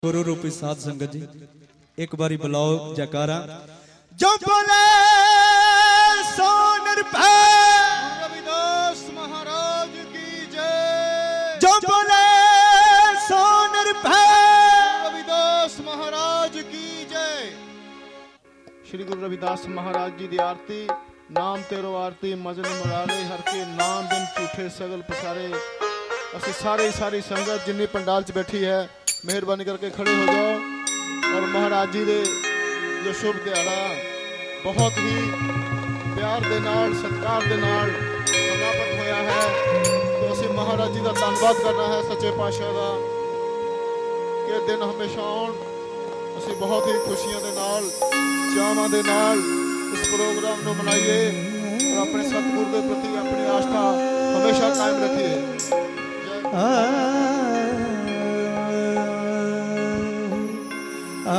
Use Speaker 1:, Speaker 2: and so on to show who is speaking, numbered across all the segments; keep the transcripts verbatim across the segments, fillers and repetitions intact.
Speaker 1: गुरु रूपी साध संगत जी एक बारी बुलाओ जयकारा। जो बोले सो निर्भय
Speaker 2: रविदास महाराज की जय।
Speaker 1: जो बोले सो निर्भय
Speaker 2: रविदास महाराज की जय। श्री गुरु रविदास महाराज जी दी आरती। नाम तेरो आरती मजन मुरारे हर के नाम बिन झूठे सगल पसारे। असि सारी सारी संगत जिन्नी पंडाल च बैठी है मेहरबानी करके खड़े हो जाओ और महाराज जी दे जो शुभ दिहाड़ा बहुत ही प्यार दे नाल सत्कार दे नाल समाप्त होया है तो असी महाराज जी का धन्यवाद करना है सच्चे पातशाह का कि दिन हमेशा आउण असी बहुत ही खुशियां दे नाल चावां दे नाल इस प्रोग्राम को मनाइए और अपने सतगुरु के प्रति अपनी आस्था हमेशा कायम रखिए।
Speaker 1: आ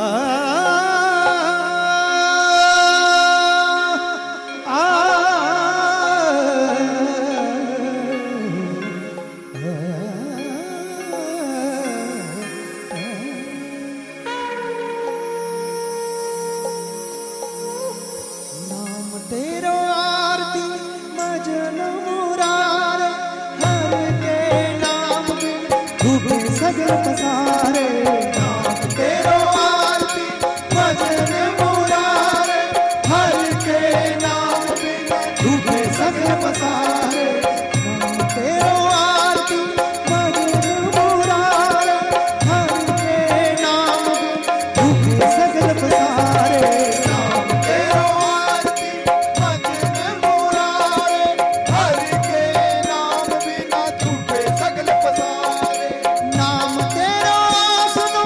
Speaker 1: नाम तेरो आरती मजन मुरारे हर के नाम डूबे सगल पसारे। नाम तेरो आरती मजन मुरारे हर के नाम डूबे सगल पसारे। नाम तेरो आरती मजन मुरारे हर के नाम डूबे सगल पसारे। नाम तेरो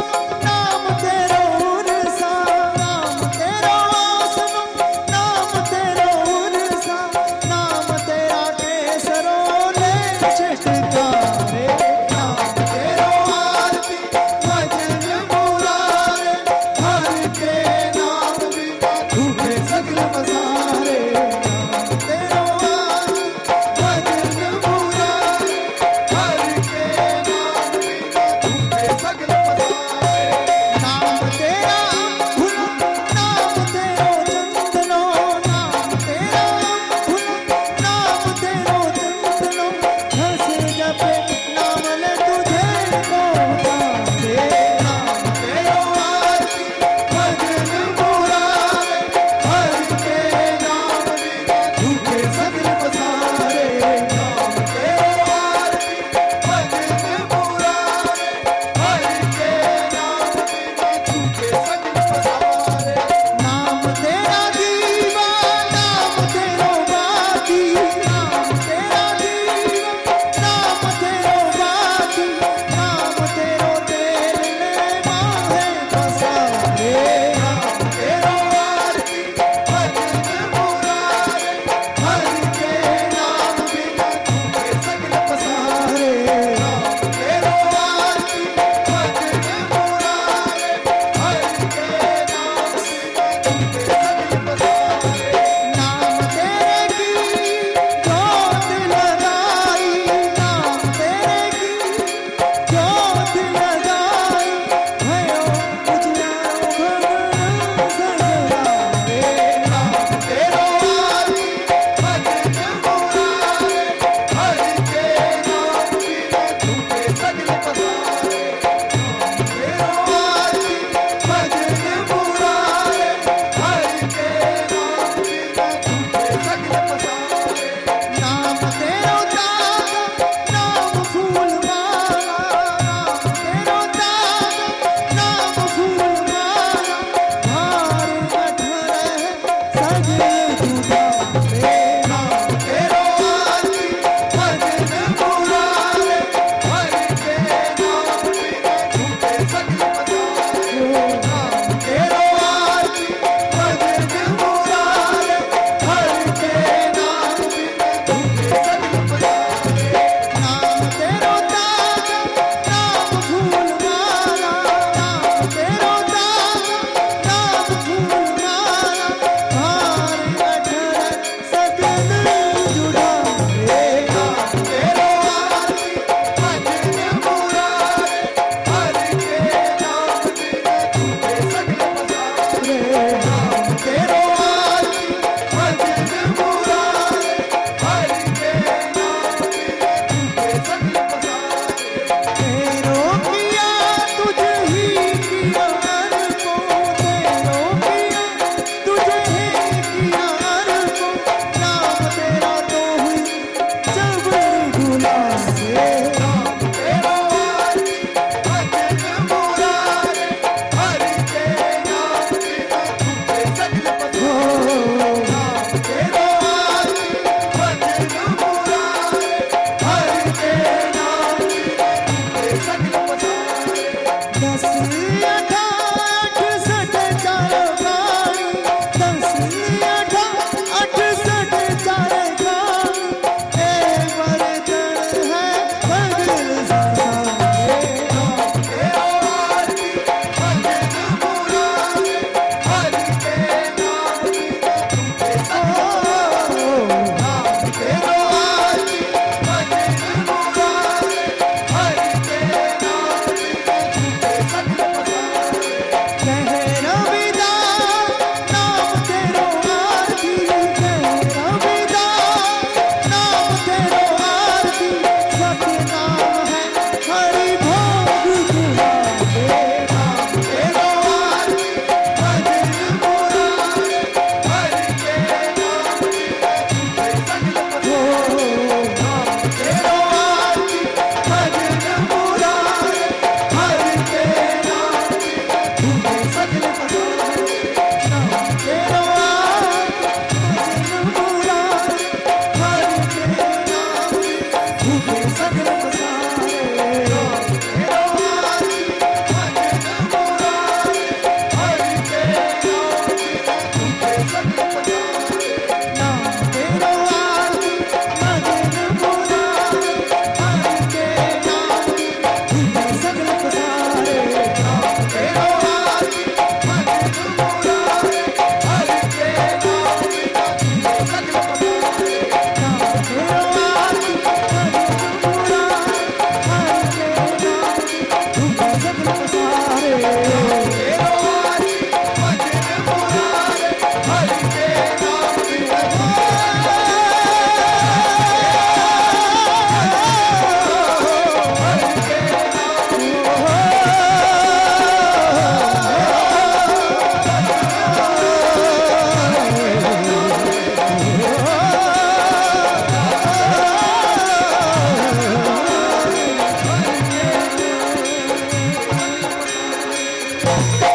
Speaker 3: Thank you.